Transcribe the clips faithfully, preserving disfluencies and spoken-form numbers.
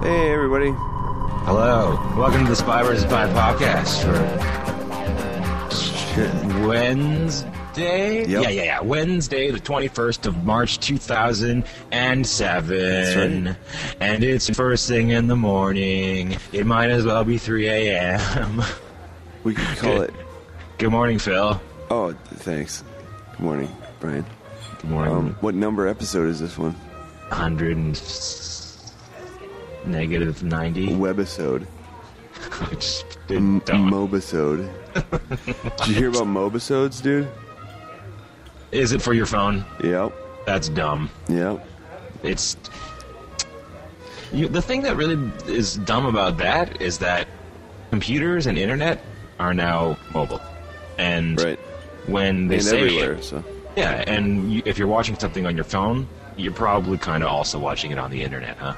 Hey, everybody. Hello. Welcome to the Spy versus. Spy podcast for Wednesday? Yep. Yeah, yeah, yeah. Wednesday, the twenty-first of March, two thousand seven. That's right. And it's first thing in the morning. It might as well be three a.m. We could call Good. it... Good morning, Phil. Oh, thanks. Good morning, Brian. Good morning. Um, what number episode is this one? one hundred and negative ninety. Webisode. Just M- don't. Mobisode. Did you hear about Mobisodes, dude? Is it for your phone? Yep. That's dumb. Yep. It's you, the thing that really is dumb about that is that computers and internet are now mobile, and Right. when they And say everywhere, so... yeah, and you, if you're watching something on your phone, you're probably kind of also watching it on the internet, huh?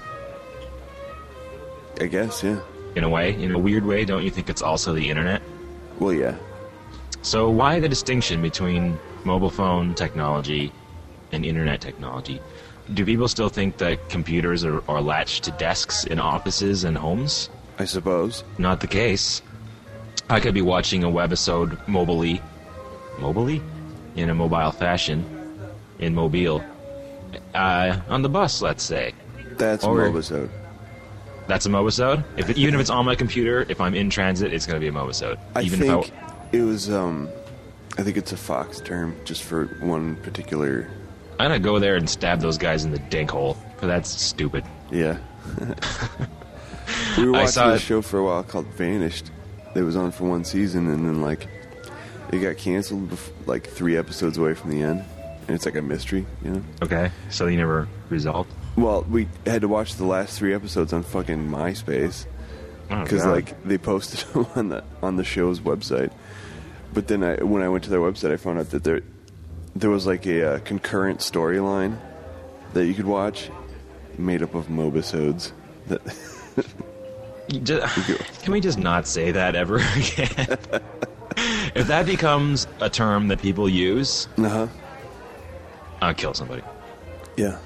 I guess, yeah. In a way, in a weird way, don't you think it's also the internet? Well, yeah. So why the distinction between mobile phone technology and internet technology? Do people still think that computers are, are latched to desks in offices and homes? I suppose. Not the case. I could be watching a webisode mobily, mobily, in a mobile fashion, in Mobile, uh, on the bus, let's say. That's Or- Mobisode. That's a mobisode. If it, even if it's on my computer, if I'm in transit, it's going to be a mobisode. I even think if it was, um... I think it's a Fox term, just for one particular... I, I'm going to go there and stab those guys in the dink hole, because that's stupid. Yeah. We were I watching saw a it- show for a while called Vanished. It was on for one season, and then, like, it got canceled, bef- like, three episodes away from the end. And it's like a mystery, you know? Okay, so you never resolved? Well, we had to watch the last three episodes on fucking MySpace. Oh, Because, God. like, they posted them on the, on the show's website. But then I, when I went to their website, I found out that there, there was, like, a uh, concurrent storyline that you could watch made up of mobisodes. That... You just, can we just not say that ever again? If that becomes a term that people use, Uh-huh. I'll kill somebody. Yeah.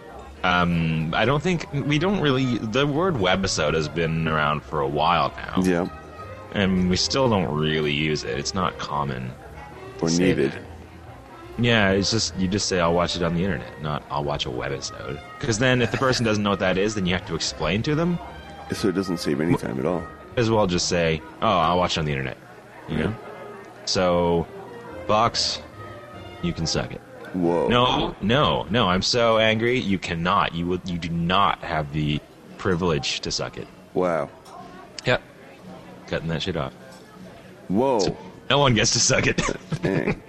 Um, I don't think we don't really. The word webisode has been around for a while now, Yeah. and we still don't really use it. It's not common. Or to say needed. that. Yeah, it's just you just say I'll watch it on the internet, not I'll watch a webisode. Because then, if the person doesn't know what that is, then you have to explain to them. So it doesn't save any time at all. As well, just say, "Oh, I'll watch it on the internet." You know. So, Box, you can suck it. Whoa. No, no, no. I'm so angry. You cannot. You will. You do not have the privilege to suck it. Wow. Yep. Cutting that shit off. Whoa. No one gets to suck it. Dang.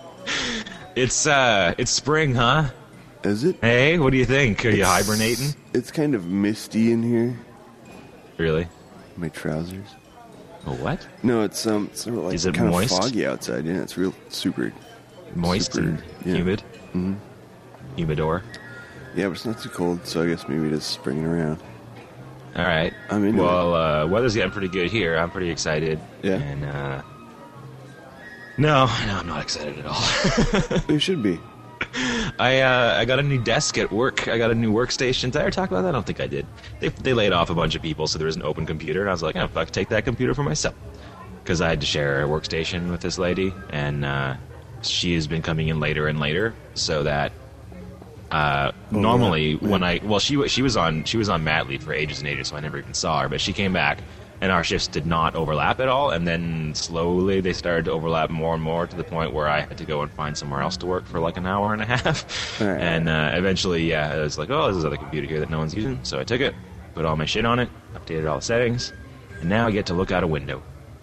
It's uh, it's spring, huh? Is it? Hey, what do you think? Are you It's- hibernating? It's kind of misty in here. Really? My trousers. Oh, what? No, it's um, it's sort of like Is it kind moist? of foggy outside. Yeah, it's real super. Moist Super, and yeah. humid. Mhm. Humidor. Yeah, but it's not too cold, so I guess maybe just springing around. All right. I'm into well, uh, weather's getting pretty good here. I'm pretty excited. Yeah. And uh, no, no, I'm not excited at all. You should be. I uh, I got a new desk at work. I got a new workstation. Did I ever talk about that? I don't think I did. They they laid off a bunch of people, so there was an open computer, and I was like, oh, fuck, take that computer for myself, because I had to share a workstation with this lady, and uh, she has been coming in later and later, so that uh, Oh, normally yeah, yeah. when I well she wa- she was on she was on mat leave for ages and ages, so I never even saw her, but she came back. And our shifts did not overlap at all, and then slowly they started to overlap more and more to the point where I had to go and find somewhere else to work for like an hour and a half. All right. And uh, eventually, yeah, I was like, oh, there's another computer here that no one's using. So I took it, put all my shit on it, updated all the settings, and now I get to look out a window.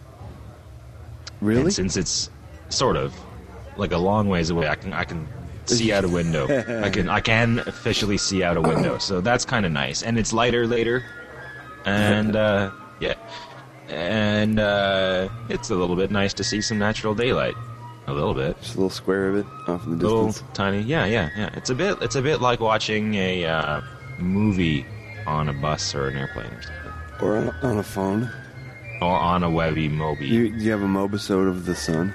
Really? And since it's sort of like a long ways away, I can I can see out a window. I can I can officially see out a window, so that's kind of nice. And it's lighter later, and uh, yeah, and uh, it's a little bit nice to see some natural daylight. A little bit. Just a little square of it off in the Little distance. tiny, yeah, yeah, yeah. It's a bit, it's a bit like watching a uh, movie on a bus or an airplane or something, Or on, on a phone. or on a webby mobi. You, you have a mobisode of the sun.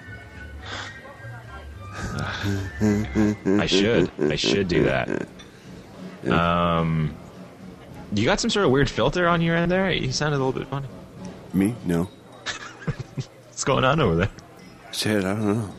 I should, I should do that. Um, You got some sort of weird filter on your end there? You sounded a little bit funny. Me? No. What's going on over there? Shit, I don't know.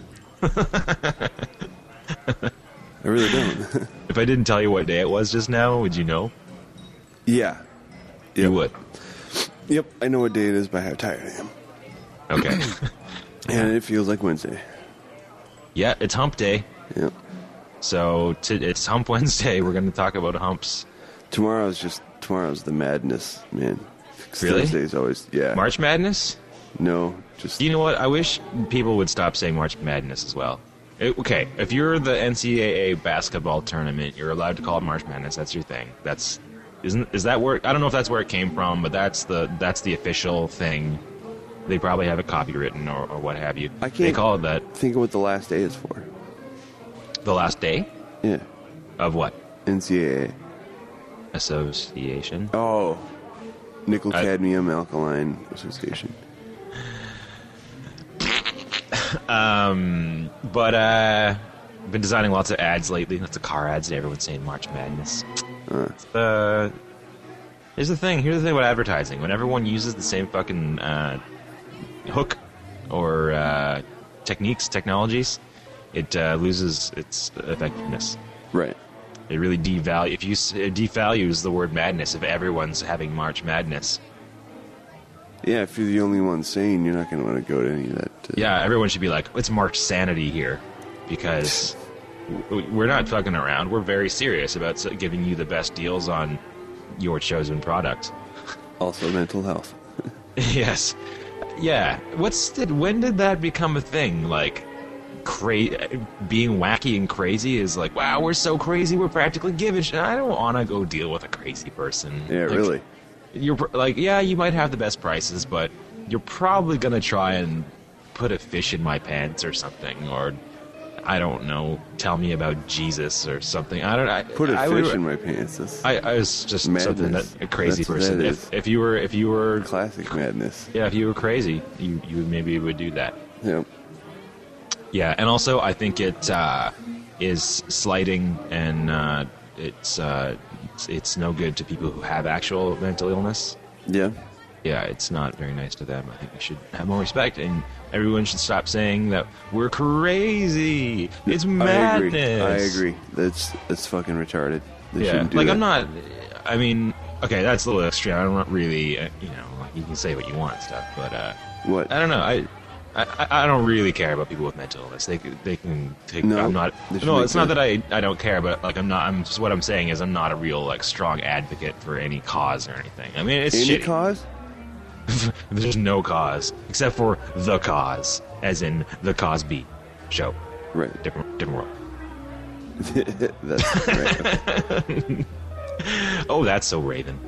I really don't. If I didn't tell you what day it was just now, would you know? Yeah. You Yep. would. Yep, I know what day it is by how tired I am. Okay. And it feels like Wednesday. Yeah, it's hump day. Yep. So t- it's Hump Wednesday. We're going to talk about humps. Tomorrow's just, tomorrow's the madness, man. Really? Thursday's always, yeah. March Madness? No, just, You know what? I wish people would stop saying March Madness as well. It, okay, if you're the N C double A basketball tournament, you're allowed to call it March Madness. That's your thing. That's isn't is that where I don't know if that's where it came from, but that's the that's the official thing. They probably have it copywritten or, or what have you. I can't They call it that. think of what the last day is for. The last day Yeah. of what? N C double A. Association. Oh. Nickel I- Cadmium Alkaline Association. Um, but uh, I've been designing lots of ads lately. Lots of car ads, and everyone's saying March Madness. Uh, Uh, here's the thing. Here's the thing about advertising. When everyone uses the same fucking uh, hook or uh, techniques, technologies, it uh, loses its effectiveness. right. It really devalue. If you s- it devalues the word madness, if everyone's having March Madness. Yeah, if you're the only one sane, you're not going to want to go to any of that. Uh, Yeah, everyone should be like, it's March Sanity here, because w- we're not fucking around. We're very serious about s- giving you the best deals on your chosen product. Also mental health. Yes, yeah. What's did when did that become a thing? Like, cra- being wacky and crazy is like, wow, we're so crazy, we're practically giving shit. I don't want to go deal with a crazy person. Yeah, Like, really. You're pr- like, yeah, you might have the best prices, but you're probably gonna try and put a fish in my pants or something, or I don't know, tell me about Jesus or something. I don't. I, Put a I fish would- in my pants. That's I, I was just Madness. something that a crazy That's what person. that If, is. if you were, if you were, classic madness. yeah, if you were crazy, you you maybe would do that. Yep. Yeah, and also I think it uh, is slighting, and uh, it's, uh, it's it's no good to people who have actual mental illness. Yeah. Yeah, it's not very nice to them. I think we should have more respect, and everyone should stop saying that we're crazy. It's madness. I agree. I agree. That's that's fucking retarded. They Yeah, shouldn't do like that. I'm not. I mean, okay, that's a little extreme. I'm not really. Uh, you know, like you can say what you want and stuff, but uh, What? I don't know. I, I I don't really care about people with mental illness. They c- they can take. No, I'm not. they should No, make it's not the- that I I don't care, but like I'm not. I'm just what I'm saying is I'm not a real like strong advocate for any cause or anything. I mean, it's Any shitty. cause? There's no cause except for the cause, as in the Cosby Show. Right. Different different world. That's right. Oh, that's so Raven.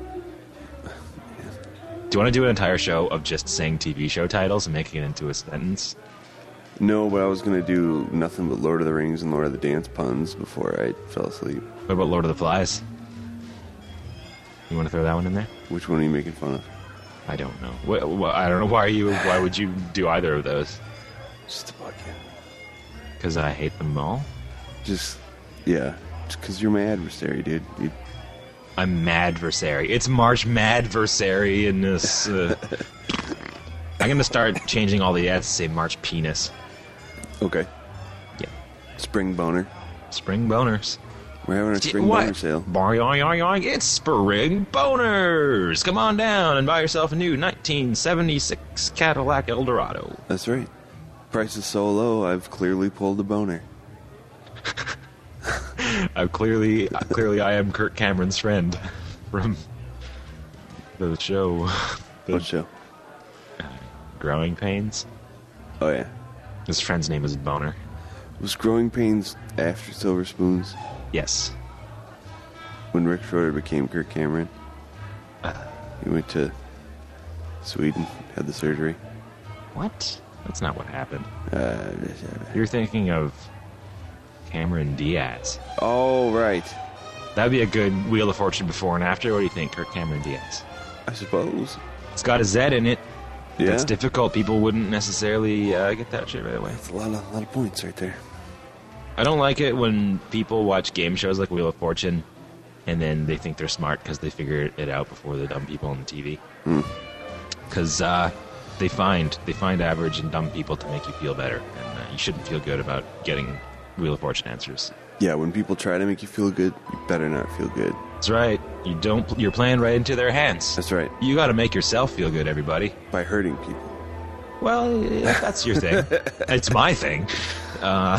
Do you want to do an entire show of just saying T V show titles and making it into a sentence? No, but I was gonna do nothing but Lord of the Rings and Lord of the Dance puns before I fell asleep. What about Lord of the Flies? You want to throw that one in there? Which one are you making fun of? I don't know. What, what, I don't know why you. Why would you do either of those? Just to bug you. Because I hate them all. Just, yeah. Just because you're my adversary, dude. You, I'm Madversary. It's March Madversary in this. Uh, I'm gonna start changing all the ads to say March Penis. okay. Yeah. Spring boner. Spring boners. We're having a spring What? boner sale. Boing, boing, boing. It's spring boners. Come on down and buy yourself a new nineteen seventy-six Cadillac Eldorado. That's right. Price is so low, I've clearly pulled a boner. I clearly, clearly, I am Kirk Cameron's friend from the show, the What show? Growing Pains. Oh, yeah. His friend's name is Boner. Was Growing Pains after Silver Spoons? Yes. When Rick Schroeder became Kirk Cameron? He went to Sweden, had the surgery. What? That's not what happened. Uh, You're thinking of Cameron Diaz. oh, right. That'd be a good Wheel of Fortune before and after. What do you think, Kirk Cameron Diaz? I suppose. It's got a Z in it. Yeah. That's difficult. People wouldn't necessarily uh, get that shit right away. That's a lot of, lot of points right there. I don't like it when people watch game shows like Wheel of Fortune and then they think they're smart because they figured it out before the dumb people on the T V. Because uh, they find they find average and dumb people to make you feel better, and uh, you shouldn't feel good about getting Wheel of Fortune answers. Yeah, when people try to make you feel good, you better not feel good. That's right. You don't. You're playing right into their hands. That's right. You got to make yourself feel good, everybody. By hurting people. Well, if that's your thing. It's my thing. Uh,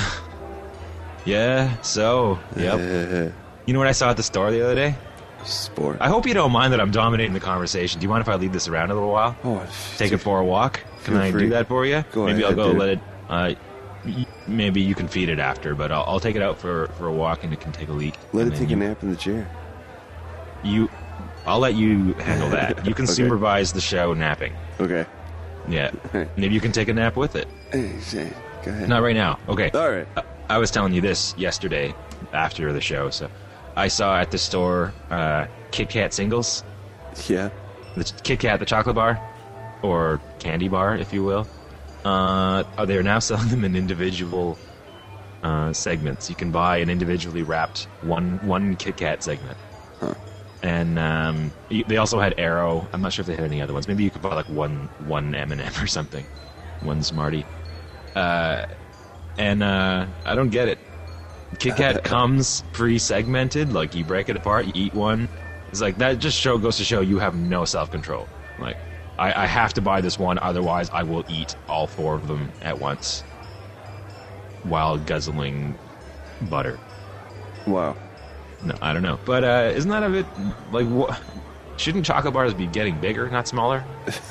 yeah. So, yep. Uh, You know what I saw at the store the other day? sport. I hope you don't mind that I'm dominating the conversation. Do you mind if I leave this around a little while? Oh, Take it for a walk? Can Feel I free. do that for you? Go maybe ahead, I'll go dude. let it. Uh, y- maybe you can feed it after, but I'll, I'll take it out for, for a walk and it can take a leak. Let and it then take a you, nap in the chair. You, I'll let you handle that. You can Okay. supervise the show napping. Okay. Yeah. Right. Maybe you can take a nap with it. Hey, say, go ahead. Not right now. Okay. All right. I- I was telling you this yesterday after the show. So I saw at the store uh, Kit Kat singles. Yeah. The ch- Kit Kat, the chocolate bar, or candy bar, if you will. Uh, oh, they're now selling them in individual uh, segments. You can buy an individually wrapped one one Kit Kat segment. Huh. And um, y- they also had Arrow. I'm not sure if they had any other ones. Maybe you could buy like one one M and M or something, one Smartie. Uh, and uh, I don't get it. Kit Kat comes pre-segmented. Like you break it apart, you eat one. It's like that. Just show goes to show you have no self-control. Like I, I have to buy this one, otherwise I will eat all four of them at once, while guzzling butter. Wow. No, I don't know. But uh, isn't that a bit like what? Shouldn't chocolate bars be getting bigger, not smaller?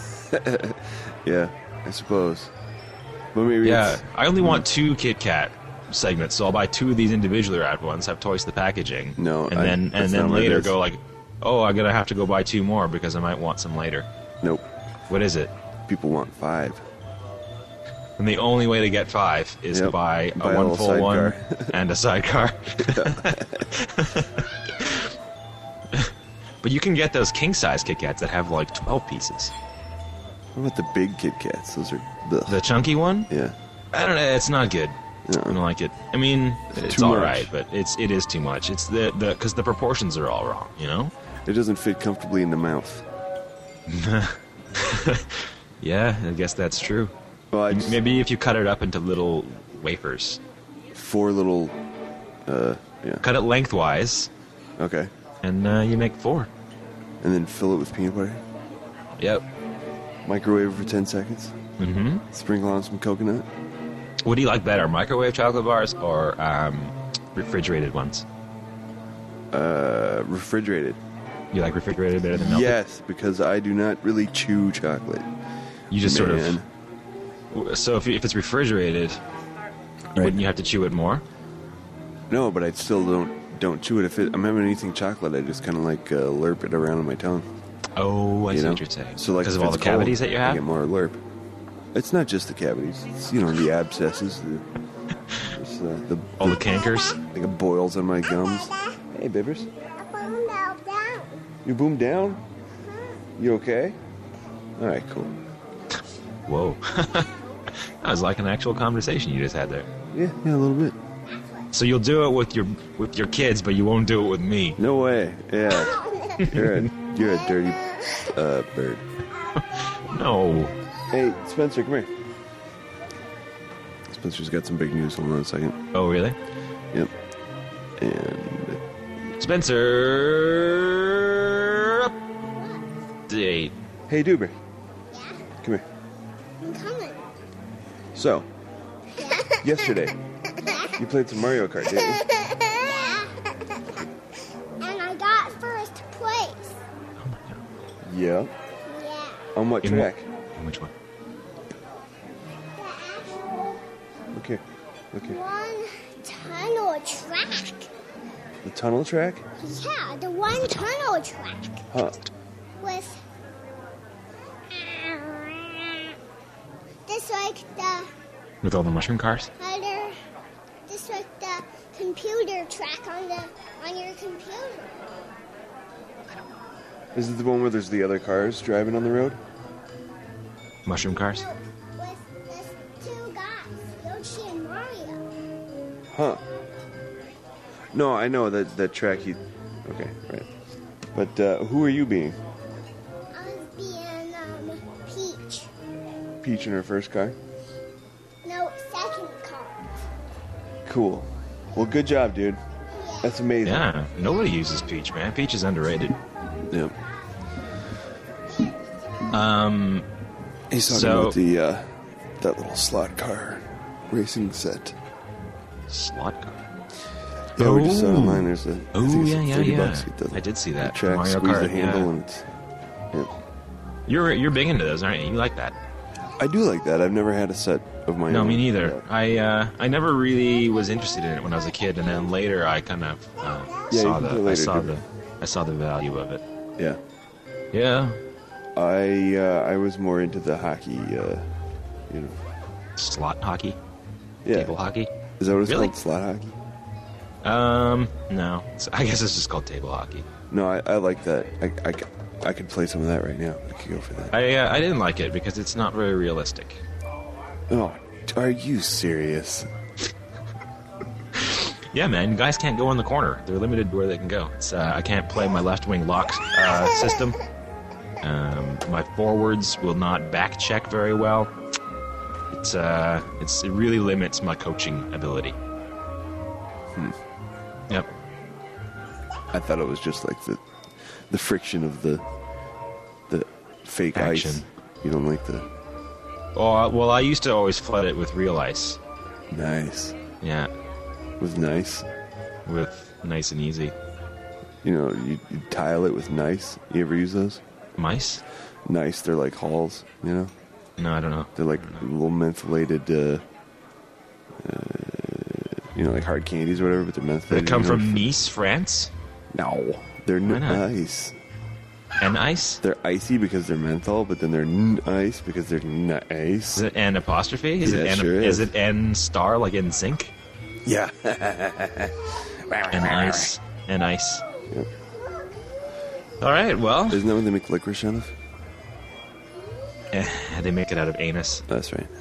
Yeah, I suppose. But maybe Yeah, it's, I only want two Kit Kat segments, so I'll buy two of these individually wrapped ones. Have twice the packaging. No, and I- then that's and not then what it later is. go like, oh, I'm gonna have to go buy two more because I might want some later. nope. What is it? People want five. And the only way to get five is to Yep. buy a Buy a one little full one sidecar. and a sidecar. But you can get those king size Kit Kats that have like twelve pieces. What about the big Kit Kats? Those are ugh. The chunky one, yeah. I don't know. It's not good. I Uh-uh. don't like it. I mean, it's Too all much. right, but it's it is too much. It's the the because the proportions are all wrong. You know. It doesn't fit comfortably in the mouth. Yeah, I guess that's true. Well, I just, Maybe if you cut it up into little wafers, four little. Uh, yeah. cut it lengthwise, Okay. and uh, you make four. And then fill it with peanut butter. Yep. Microwave it for ten seconds. Mm-hmm. Sprinkle on some coconut. What do you like better, microwave chocolate bars or um, refrigerated ones? Uh, refrigerated. You like refrigerated better than melted? Yes, because I do not really chew chocolate. You just sort Man. of. So if, if it's refrigerated, wouldn't you have to chew it more? No, but I still don't don't chew it. If it, I'm having anything chocolate, I just kind of like uh, lerp it around on my tongue. Oh, I You see know? what you're saying. So like because if of all the it's cold, cavities that you I have. get more lerp. It's not just the cavities. It's, you know, the abscesses, the it's, uh, the All the cankers. like it boils on my gums. Hey, Bibbers, you boom down? You okay? All right, cool. Whoa. That was like an actual conversation you just had there. Yeah, yeah, a little bit. So you'll do it with your with your kids, but you won't do it with me. No way. Yeah, you're a you're a dirty uh, bird. No. Hey, Spencer, come here. Spencer's got some big news. Hold on a second. Oh, really? Yep. And Spencer. Update. hey, Duber, come here. I'm coming. So, yesterday you played some Mario Kart, didn't you? Yeah. And I got first place. Oh my god. Yeah. Yeah. On what In track? what- in which one? The actual Look here. Look here. one tunnel track. The tunnel track? Yeah, the one tunnel track Huh. with this like the With all the mushroom cars? other this like the computer track on the on your computer. Is it the one where there's the other cars driving on the road? Mushroom cars? No, with this two guys, Yoshi and Mario. Huh. No, I know that that track. You Okay, right. But uh, who are you being? I was being um, Peach. Peach in her first car? No, second car. Cool. Well, good job, dude. That's amazing. Yeah, nobody uses Peach, man. Peach is underrated. Yeah. Um, He's talking So- about the uh, that little slot car racing set. slot car. Yeah, we just saw it Oh. online. There's a. I Oh, think it's yeah, like yeah, thirty yeah. bucks. You get the, I did see the that. track, Mario squeeze Kart, the handle, yeah. and it's. Yeah. You're you're big into those, aren't you? You like that? I do like that. I've never had a set of my No, own. me neither. Yeah. I uh, I never really was interested in it when I was a kid, and then later I kind of uh, Yeah, saw you the did I later, saw the didn't I saw the value of it. Yeah. Yeah, I uh, I was more into the hockey. Uh, you know. slot hockey, Yeah. table hockey. Is that what it's Really? called? Slot hockey? Um, no, It's- I guess it's just called table hockey. No, I, I like that. I, I, c- I could play some of that right now. I could go for that. I uh, I didn't like it because it's not very realistic. Oh, are you serious? Yeah, man, guys can't go in the corner. They're limited to where they can go. It's, uh, I can't play my left wing lock uh, system. Um, my forwards will not back check very well. It's uh, it's it really limits my coaching ability. Hmm. Yep. I thought it was just like the the friction of the the fake Action. ice. You don't like the Oh well, I used to always flood it with real ice. nice. Yeah, It was nice. with nice and easy You know, you, you tile it with nice. You ever use those? mice. Nice. They're like halls. You know, No, I don't know. they're like little mentholated. Uh, uh, you know, like hard candies or whatever, but they're mentholated. They come you know? from Nice, France, No, they're Why not? nice. and ice. They're icy because they're menthol, but then they're nice because they're nice. Is it an apostrophe? Is Yeah, it it N, sure is is. it N star like in sync? Yeah. And ice. And ice. Yep. All right, well, Isn't that what they make licorice out of? eh, they make it out of anus. That's right.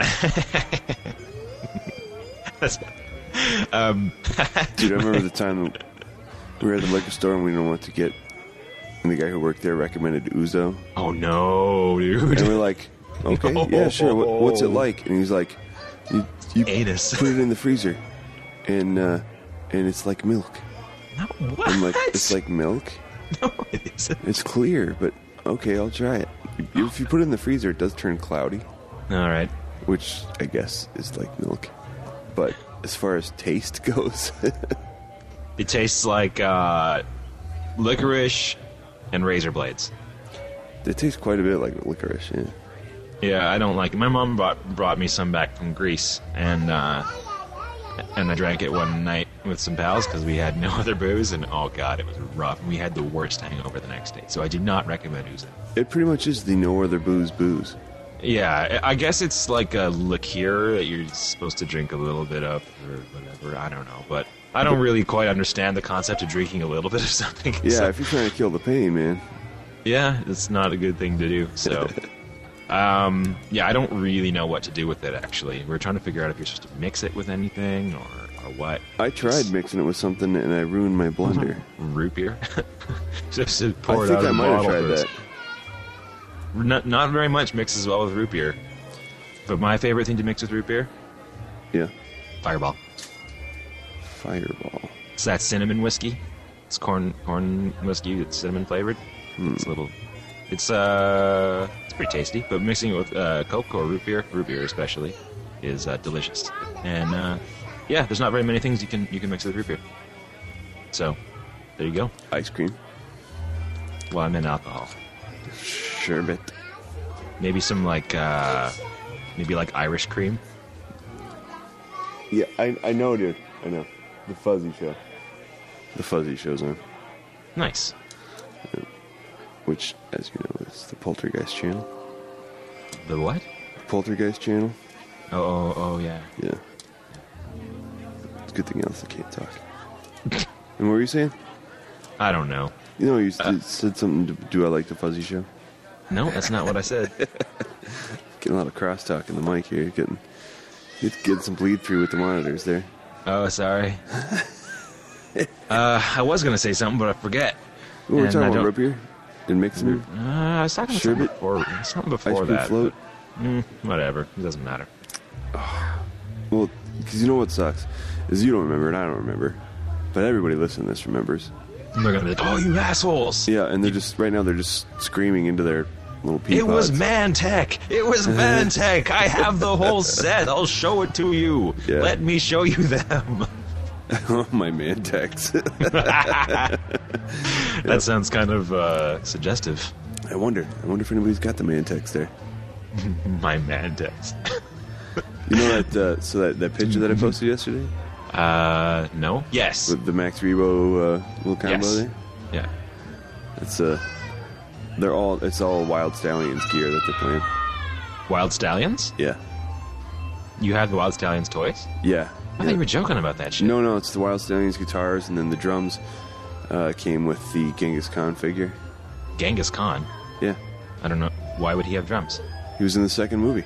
That's- um, Dude, I remember the time that we were at the liquor store and we didn't know what to get, and the guy who worked there recommended Ouzo, oh no, dude. and we're like, okay, yeah, sure. What, what's it like? And he's like, you, you Anus. put it in the freezer, and uh, and it's like milk. No, what? I'm like, it's like milk. no, it isn't. It's clear, but okay, I'll try it. If you put it in the freezer, it does turn cloudy, All right. which I guess is like milk. But as far as taste goes, It tastes like uh, licorice and razor blades. it tastes quite a bit like licorice. Yeah. Yeah, I don't like it. My mom brought brought me some back from Greece, and uh, and I drank it one night with some pals because we had no other booze, and oh god, it was rough. We had the worst hangover the next day, so I do not recommend Ouzo. It pretty much is the no other booze booze. Yeah, I I guess it's like a liqueur that you're supposed to drink a little bit of or whatever. I don't know, but I don't really quite understand the concept of drinking a little bit of something. Yeah, So- if you're trying to kill the pain, man. yeah, it's not a good thing to do. So, um, yeah, I don't really know what to do with it. Actually, we're trying to figure out if you're supposed to mix it with anything or, or what. I tried mixing it with something and I ruined my blender. Root beer. Just to I pour it think out I of the might have bottle tried first. that. Not, not very much mixes well with root beer. But my favorite thing to mix with root beer, Yeah. Fireball. Fireball. It's that cinnamon whiskey. It's corn corn whiskey. It's cinnamon flavored. It's a little. It's uh, it's pretty tasty. But mixing it with uh, Coke or root beer, root beer especially, is uh, delicious. And uh, yeah, there's not very many things you can you can mix with root beer. So there you go. Ice cream. Well, I'm in alcohol. Sherbet. Maybe some like uh, maybe like Irish cream. Yeah, I I know, dude. I know. The Fuzzy Show. The Fuzzy Show's on. Nice. Which, as you know, is the Poltergeist channel. The what? Poltergeist channel? Oh, oh, oh yeah. Yeah. It's a good thing else I can't talk. And what were you saying? I don't know. You know, you s- said something to do I like the Fuzzy Show? No, that's not what I said. Getting a lot of crosstalk in the mic here. Getting, get- getting some bleed through with the monitors there. Oh, sorry. uh, I was gonna say something, but I forget. Oh, we're And talking I about don't- root beer and mixing. Uh, I was talking about something Sherbet? before, something Ice before cream that. float. Mm, whatever. It doesn't matter. Well, because you know what sucks is you don't remember and I don't remember, but everybody listening to this remembers. And they're gonna be like, "Oh, you assholes!" Yeah, and they're just right now they're just screaming into their little pea It was pods. Mantech. It was Mantech. I have the whole set. I'll show it to you. Yeah. Let me show you them. Oh, my Mantex. That sounds kind of uh, suggestive. I wonder. I wonder if anybody's got the Mantex there. My Mantex. You know that? Uh, so that, that picture that I posted yesterday Uh, no. Yes. with the Max Rebo uh, little combo Yes. there. Yeah. It's uh, they're all it's all Wild Stallions gear that they're playing. Wild Stallions? Yeah, You have the Wild Stallions toys? yeah. I thought you were joking about that shit. No, no, it's the Wild Stallions guitars, and then the drums uh, came with the Genghis Khan figure. Genghis Khan. Yeah, I don't know. Why would he have drums? he was in the second movie.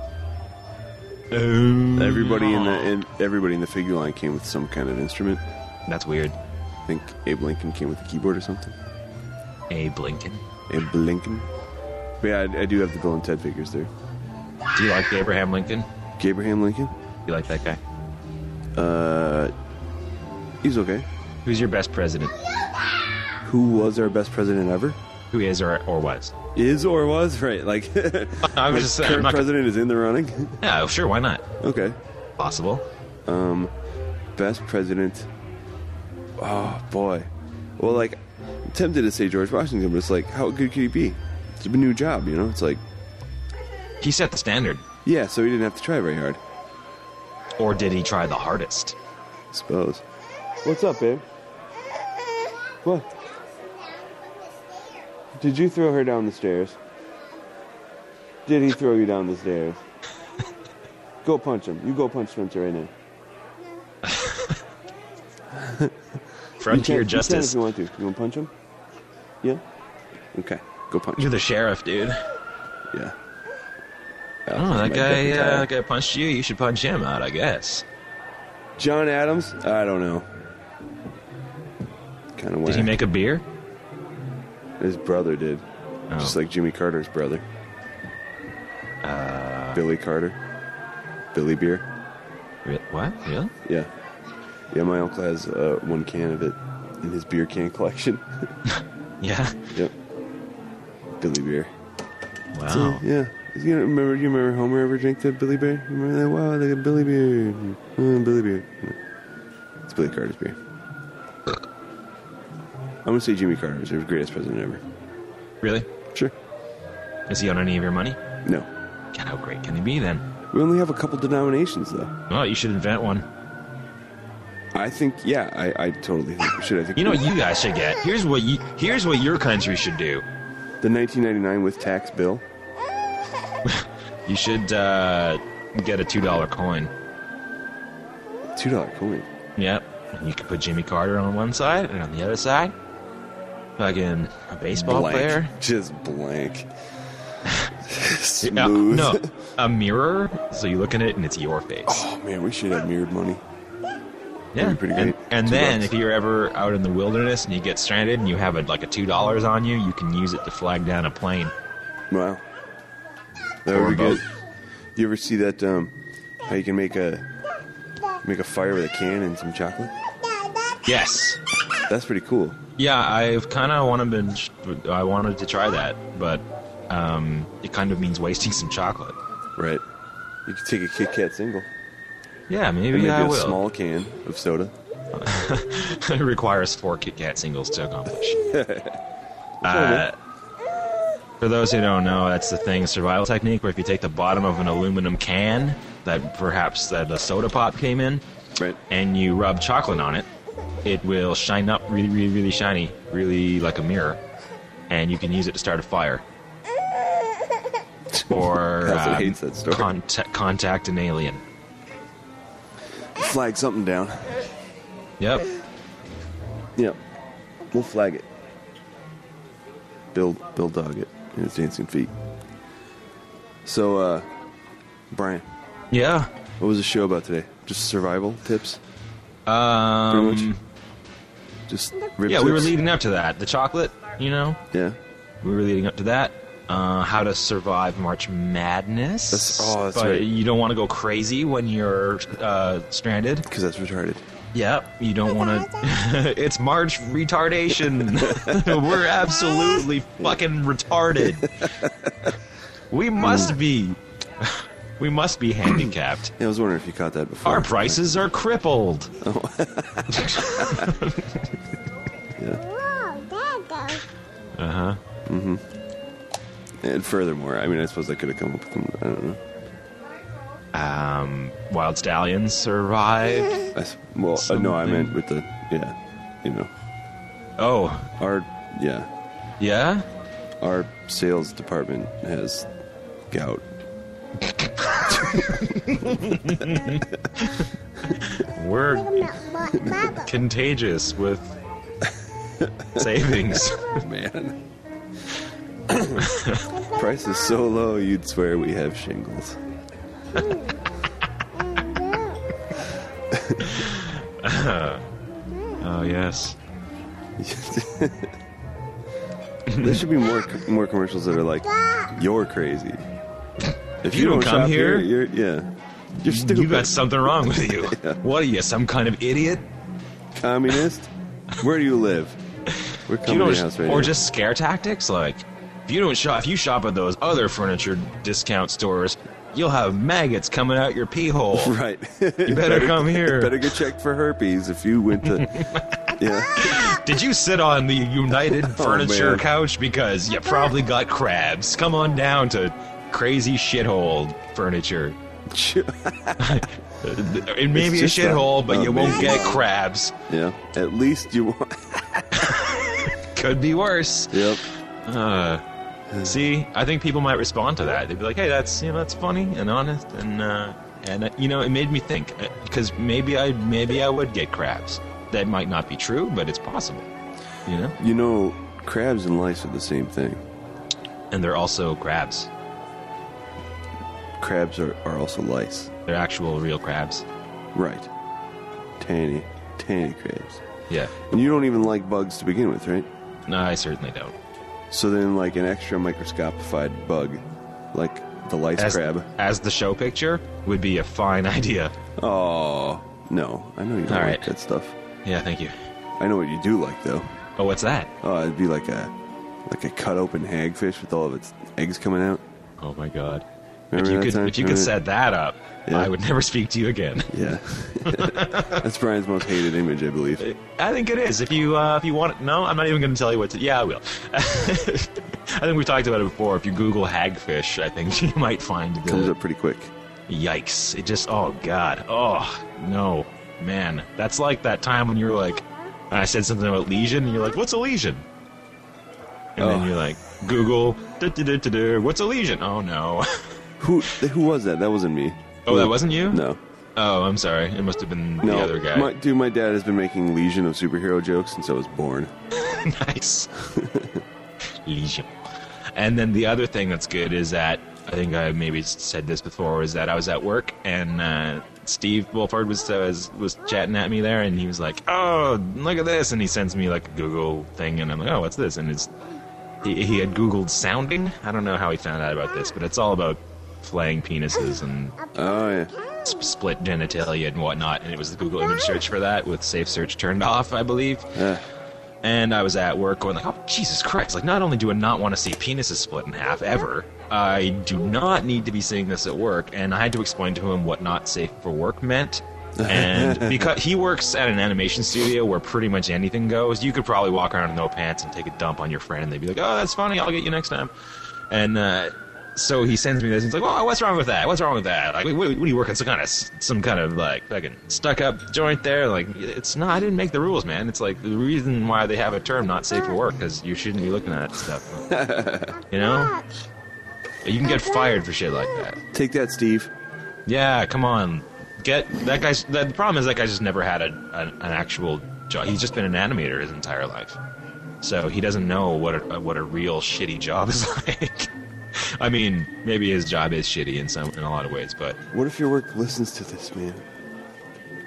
Oh. Everybody in the in, everybody in the figure line came with some kind of instrument. That's weird. I think Abe Lincoln came with a keyboard or something. Abe Lincoln. Abe Lincoln. But yeah, I, I do have the Bill and Ted figures there. Do you like Abraham Lincoln? Abraham Lincoln. You like that guy? Uh, he's okay. Who's your best president? Who was our best president ever? Who is or, or was? Is or was right? Like, I was like just saying, I'm current not gonna- president is in the running. Yeah, sure, why not? Okay. Possible. Um, best president. Oh boy. Well, like, I'm tempted to say George Washington, but it's like, how good could he be? It's a new job, you know. It's like, He set the standard. yeah, so he didn't have to try very hard. Or did he try the hardest? I suppose. What's up, babe? What? Did you throw her down the stairs? Did he throw you down the stairs? Go punch him. You go punch Spencer right now. Frontier you can, justice. You can if you want to. You want to punch him? Yeah? Okay. Go punch You're him. the sheriff, dude. Yeah. Oh, that guy, uh, that guy punched you. You should punch him out, I guess. John Adams? I don't know. Kind of Did he make a beer? His brother did. Oh. Just like Jimmy Carter's brother. Uh, Billy Carter. Billy Beer. re- what? Really? Yeah. Yeah, my uncle has uh, one can of it in his beer can collection. Yeah. Yep. Billy Beer. Wow. Yeah. You know, remember? You remember Homer ever drink the Billy Beer? You remember that? Wow, they got Billy Beer. Oh, Billy Beer. It's Billy Carter's beer. I'm gonna say Jimmy Carter is the greatest president ever. Really? Sure. Does he own any of your money? No. God, how great can he be then? We only have a couple denominations, though. Well, you should invent one. I think, yeah, I, I totally think we should. I think You know what you guys should get? Here's what you. Here's what your country should do. the nineteen ninety-nine with tax bill. You should uh, get a two dollar coin. Two dollar coin. Yep. And you can put Jimmy Carter on one side, and on the other side, fucking a baseball Blank. player. Just blank. Uh, Smooth. no, a mirror. So you look in it, and it's your face. Oh man, we should have mirrored money. yeah. be pretty and great. and Two then bucks. if you're ever out in the wilderness and you get stranded and you have a, like a two dollars on you, you can use it to flag down a plane. Wow. That Or would a be good. boat. You ever see that? Um, how you can make a make a fire with a can and some chocolate? Yes. That's pretty cool. Yeah, I've kind of wanted been. I wanted to try that, but um, it kind of means wasting some chocolate. Right. You could take a Kit Kat single Yeah, and maybe maybe I a will. small can of soda. It requires four Kit Kat singles to accomplish. okay. uh, for those who don't know, that's the thing, survival technique, where if you take the bottom of an aluminum can that perhaps that a soda pop came in, Right. and you rub chocolate on it, it will shine up really, really, really shiny, really like a mirror, and you can use it to start a fire. Or Cousin um, hates that story. contact, contact an alien. Flag something down. Yep. Yep. We'll flag it. Bill Bill Dog it in his dancing feet. So, uh, Brian, Yeah. what was the show about today? Just survival tips? Um, Pretty Just rib Yeah, we were tips? leading up to that. The chocolate, you know, Yeah. we were leading up to that. Uh, how to survive March Madness. That's- oh, that's but right. you don't want to go crazy when you're uh, stranded. Because that's retarded. Yep, you don't want to. It's March retardation. We're absolutely fucking retarded. We must be. We must be handicapped. Yeah, I was wondering if you caught that before. Our prices are crippled. Yeah. Whoa, there goes. Uh huh. And furthermore, I mean, I suppose I could have come up with them. I don't know. Um, Wild Stallions survive. I s well, uh, no, I Something. meant with the, yeah, you know, Oh, our, yeah, yeah. our sales department has gout. We're Look at my bubble. contagious with savings. Man. Price is so low, you'd swear we have shingles. Oh yes. There should be more more commercials that are like, "You're crazy. If You don't come shop here, you're yeah, you're stupid. You got something wrong with you. Yeah. What are you, some kind of idiot? Communist. Where do you live? We're You coming to don't, your house right or now. just scare tactics? Like, if you don't shop, if you shop at those other furniture discount stores, you'll have maggots coming out your pee hole. right. You better come here. Better get checked for herpes if you went to. Yeah. Did you sit on the United Furniture man. couch because you probably got crabs? Come on down to Crazy Shithole Furniture. It may It's be a just a- shithole, but a you won't man. get crabs. Yeah. At least you. want... Could be worse. Yep. Uh, see, I think people might respond to that. They'd be like, "Hey, that's you know that's funny and honest," and uh, and uh, you know it made me think because maybe I maybe I would get crabs. That might not be true, but it's possible. You know, You know, crabs and lice are the same thing. and they're also crabs. Crabs are, are also lice. They're actual real crabs. Right. Tanny, tanny crabs. Yeah. And you don't even like bugs to begin with, right? No, I certainly don't. So then, like an extra microscopified bug, like the lice As, crab. as the show picture would be a fine idea. Oh, no. I know you don't All like right. that stuff. Yeah, thank you. I know what you do like, though. Oh, what's that? Oh, it'd be like a like a cut open hagfish with all of its eggs coming out. Oh my god. Remember if you that could time? if you could Remember- set that up, Yeah. I would never speak to you again. Yeah. That's Brian's most hated image, I believe. I think it is. If you uh, if you want, no, I'm not even going to tell you what to. Yeah, I will. I think we talked about it before. If you Google hagfish, I think you might find the Comes up pretty quick. yikes. It just oh god, oh no, man. That's like that time when you were like, I said something about lesion, and you're like, what's a lesion? And Oh. then you're like, Google, duh, duh, duh, duh, duh, what's a lesion? Oh no. Who who was that? That wasn't me. Oh, that wasn't you? No. Oh, I'm sorry. It must have been No. the other guy. My, dude, my dad has been making Legion of superhero jokes since I was born. Nice. Legion. And then the other thing that's good is that I think I maybe said this before is that I was at work and uh, Steve Wolford was, uh, was was chatting at me there and he was like, "Oh, look at this!" and he sends me like a Google thing and I'm like, "Oh, what's this?" And it's he, he had Googled sounding. I don't know how he found out about this, but it's all about flaying penises and Oh, yeah. s- split genitalia and whatnot. And it was the Google image search for that with safe search turned off, I believe. Uh, And I was at work going like, oh, Jesus Christ. Like, not only do I not want to see penises split in half, ever, I do not need to be seeing this at work. And I had to explain to him what not safe for work meant. And because he works at an animation studio where pretty much anything goes, you could probably walk around in no pants and take a dump on your friend and they'd be like, oh, that's funny, I'll get you next time. And uh, so he sends me this. He's like, "Oh, what's wrong with that? What's wrong with that? Like, what, what are you working? Some kind of, some kind of like fucking stuck-up joint there? Like, it's not. I didn't make the rules, man. It's like the reason why they have a term not safe for work because you shouldn't be looking at that stuff. You know, you can get fired for shit like that. take that, Steve. Yeah, come on, get that guy's. The problem is that guy's just never had a, an, an actual job. He's just been an animator his entire life, so he doesn't know what a, what a real shitty job is like. I mean, maybe his job is shitty in some in a lot of ways, but What if your work listens to this, man?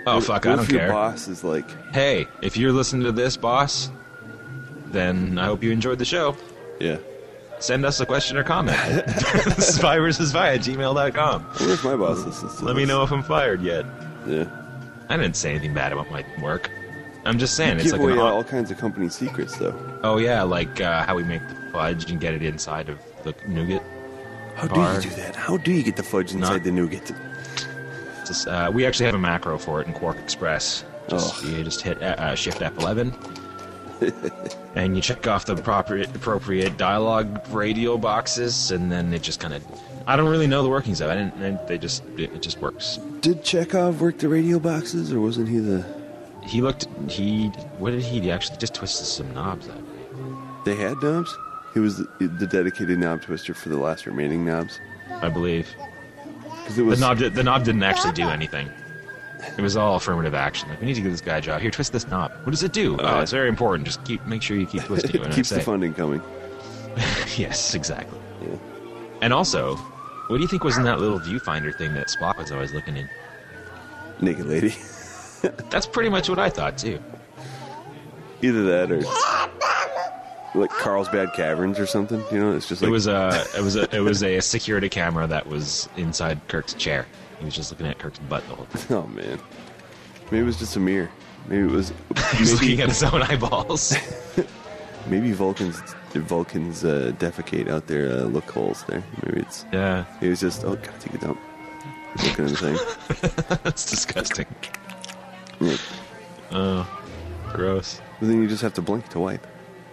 Oh, What- fuck, what I don't if your care. boss is like, Hey, if you're listening to this, boss, then I hope you enjoyed the show. yeah. Send us a question or comment at spy versus spy at gmail dot com. I wonder if my boss listens to Let me this. know if I'm fired yet. Yeah. I didn't say anything bad about my work. I'm just saying, You it's give like away an... all kinds of company secrets, though. Oh, yeah, like uh, how we make the fudge and get it inside of the nougat. How do Bar. you do that? How do you get the fudge inside Not- the nougat? Just, uh, we actually have a macro for it in Quark Express. Just, Oh. You just hit uh, uh, Shift F eleven, and you check off the appropriate, appropriate dialogue radio boxes, and then it just kind of... I don't really know the workings of it. I didn't, I- they just, it, it just works. Did Chekhov work the radio boxes, or wasn't he the... He looked... He... What did he... He actually just twisted some knobs that way. They had knobs? He was the, the dedicated knob twister for the last remaining knobs? I believe. 'Cause it The was... knob, did, the knob didn't actually do anything. It was all affirmative action. Like, we need to give this guy a job. Here, twist this knob. What does it do? Oh, Uh, it's very important. Just keep, make sure you keep twisting it when It keeps I the say. funding coming. Yes, exactly. Yeah. And also, what do you think was in that little viewfinder thing that Spock was always looking in? Naked lady. That's pretty much what I thought too. Either that or... Like Carlsbad Caverns or something, you know? It's just like... It was a, it was a, it was a security camera that was inside Kirk's chair. He was just looking at Kirk's butt the whole time. Oh, man. Maybe it was just a mirror. Maybe it was... He was looking Maybe, at his own eyeballs. maybe Vulcans Vulcans uh, defecate out their uh, look holes there. Maybe it's... Yeah, It was just, oh, gotta take a dump. He's looking at the thing. that's disgusting. Yeah. Oh, gross. But then you just have to blink to wipe.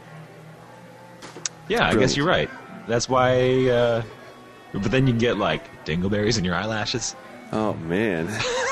Yeah, I Brilliant. guess you're right. That's why. Uh, but then you get like dingleberries in your eyelashes. Oh, man.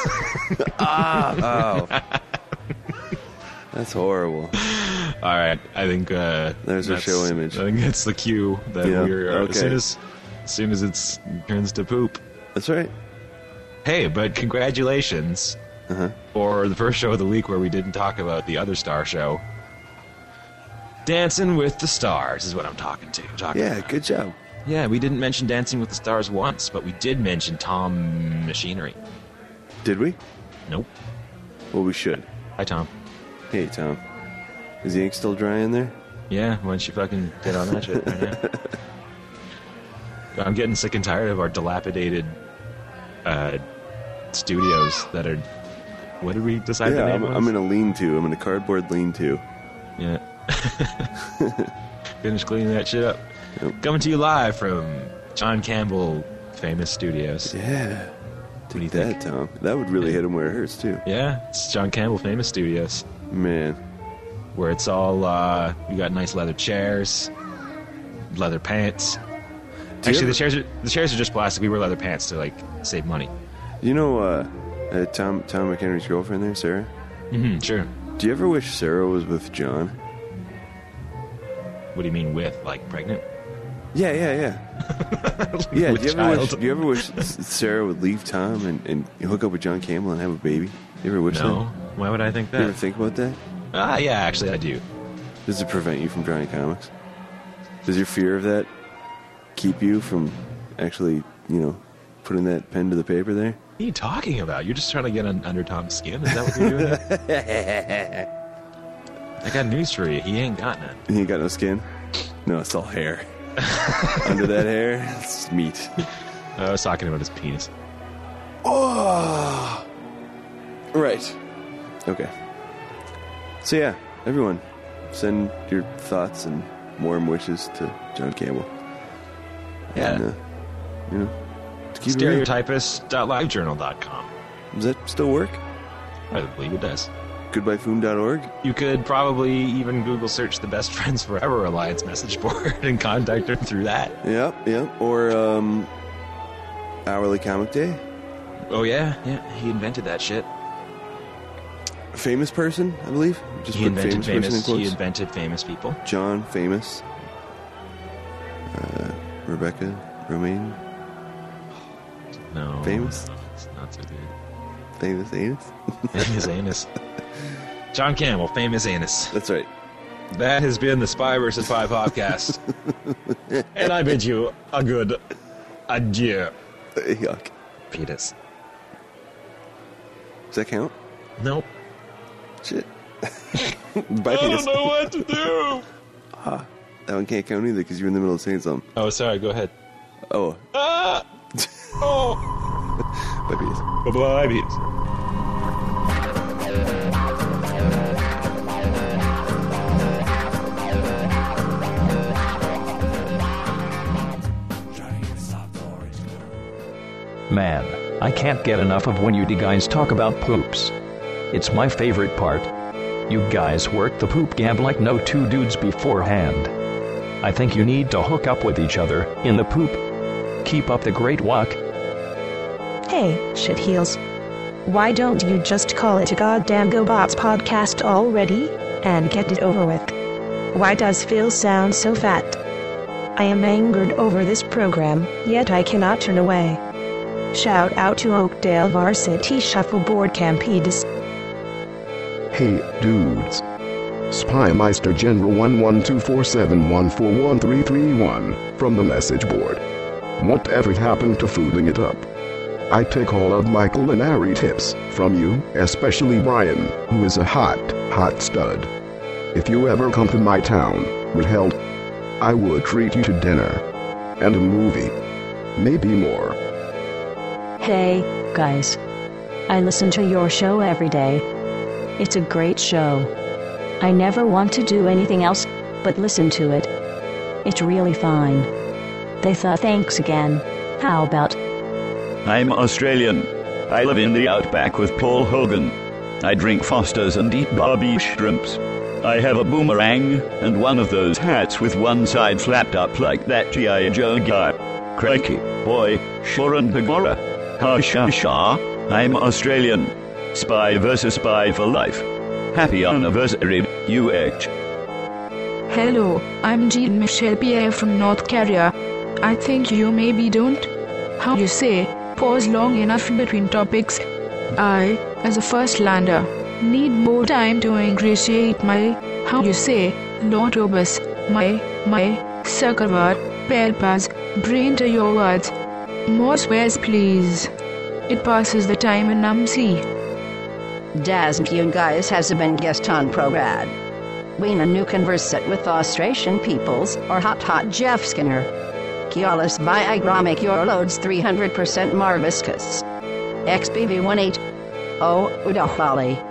ah, oh. That's horrible. All right, I think uh, There's our that's- show image. I think that's the cue that Yeah, we're uh, okay. as soon as, as soon as it's turns to poop. That's right. Hey, but congratulations Uh-huh. for the first show of the week where we didn't talk about the other star show. Dancing with the Stars is what I'm talking to. Talking Yeah, about. good job. Yeah, we didn't mention Dancing with the Stars once, but we did mention Tom Machinery. Did we? Nope. Well, we should. Hi, Tom. Hey, Tom. Is the ink still dry in there? Yeah, why don't you fucking get on that shit right now? I'm getting sick and tired of our dilapidated uh, studios that are... What did we decide the Yeah, name I'm, was? I'm in a lean-to. I'm in a cardboard lean-to. Yeah. Finish cleaning that shit up. Yep. Coming to you live from John Campbell Famous Studios. Yeah. do you Take that, think? Tom. That would really hit him where it hurts, too. Yeah, it's John Campbell Famous Studios, Man. where it's all, uh, we got nice leather chairs, leather pants. Do you Actually, ever- the chairs are the chairs are just plastic. We wear leather pants to like save money. You know uh, uh, Tom Tom McHenry's girlfriend there, Sarah? Mm-hmm, sure. Do you ever wish Sarah was with John? What do you mean with like pregnant? Yeah, yeah, yeah. yeah, With do you, ever wish, child. do you ever wish S- Sarah would leave Tom and, and hook up with John Campbell and have a baby? You ever wish No. that? Why would I think You ever that? think about that? Ah, yeah, actually, I do. Does it prevent you from drawing comics? Does your fear of that keep you from actually, you know, putting that pen to the paper there? What are you talking about? You're just trying to get un- under Tom's skin? Is that what you're doing? I got news for you. He ain't got none. You ain't got no skin? No, it's all hair. Under that hair, it's meat. I was talking about his penis. Oh! Right. Okay. So yeah, everyone, send your thoughts and warm wishes to John Campbell. Yeah. And, uh, you know, to keep it real. Stereotypist dot live journal dot com. Does that still work? I believe it does. Goodbyefoon dot org? You could probably even Google search the Best Friends Forever Alliance message board and contact her through that. Yep, yep. Or, um, Hourly Comic Day? Oh, yeah? Yeah, he invented that shit. Famous person, I believe. Just He put invented famous, person in famous, he quotes. invented famous people. John Famous. Uh, Rebecca Romaine. No. Famous? no, it's not so good. Famous anus. Famous anus. John Campbell, famous anus. That's right. That has been the Spy versus Spy podcast. And I bid you a good adieu. Yuck. Penis. Does that count? Nope. Shit. I don't know what to do. Ah, that one can't count either because you're in the middle of saying something. Oh, sorry. Go ahead. Oh. Ah! Oh! Bye, Beavis. Bye-bye, Beavis. Man, I can't get enough of when you guys talk about poops. It's my favorite part. You guys work the poop gab like no two dudes beforehand. I think you need to hook up with each other in the poop. Keep up the great work. Hey, shitheels. Why don't you just call it a goddamn GoBots podcast already and get it over with? Why does Phil sound so fat? I am angered over this program, yet I cannot turn away. Shout out to Oakdale Varsity Shuffleboard Campedes. Hey, dudes. Spymeister General one one two four seven one four one three three one from the message board. Whatever happened to fooling it up? I take all of my culinary tips from you, especially Brian, who is a hot, hot stud. If you ever come to my town, with help, I would treat you to dinner. And a movie. Maybe more. Hey, guys. I listen to your show every day. It's a great show. I never want to do anything else but listen to it. It's really fine. They thought thanks again. How about? I'm Australian. I live in the outback with Paul Hogan. I drink Fosters and eat barbie shrimps. I have a boomerang and one of those hats with one side flapped up like that G I Joe guy. Crikey, boy, Sharon Pagora. Ha sha sha, I'm Australian. Spy versus spy for life. Happy anniversary, U H. Hello, I'm Jean-Michel Pierre from North Korea. I think you maybe don't. How you say, pause long enough between topics. I, as a first lander, need more time to ingratiate my, how you say, Lotobus, my, my, Suckerword, Pelpaz, brain to your words. More swears please. It passes the time in U M C. Dasn't you guys has been guest on Prograd. We na new converset with Australian peoples or hot hot Jeff Skinner. Kialis Viagramic your loads three hundred percent Marviscus. X B V one eight. Oh, Udahali.